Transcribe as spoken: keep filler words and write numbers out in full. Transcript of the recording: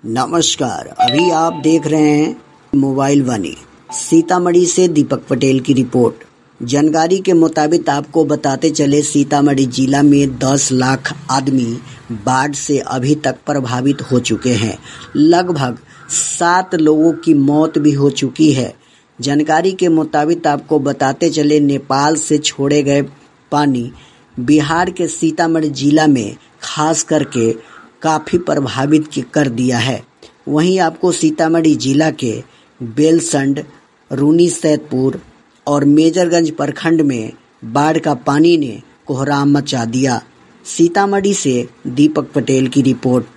नमस्कार, अभी आप देख रहे हैं मोबाइल वाणी। सीतामढ़ी से दीपक पटेल की रिपोर्ट। जानकारी के मुताबिक आपको बताते चले, सीतामढ़ी जिला में दस लाख आदमी बाढ़ से अभी तक प्रभावित हो चुके हैं। लगभग सात लोगों की मौत भी हो चुकी है। जानकारी के मुताबिक आपको बताते चले, नेपाल से छोड़े गए पानी बिहार के सीतामढ़ी जिला में खास करके काफ़ी प्रभावित कर दिया है। वहीं आपको सीतामढ़ी जिला के बेलसंड, रूनी सैदपुर और मेजरगंज प्रखंड में बाढ़ का पानी ने कोहराम मचा दिया। सीतामढ़ी से दीपक पटेल की रिपोर्ट।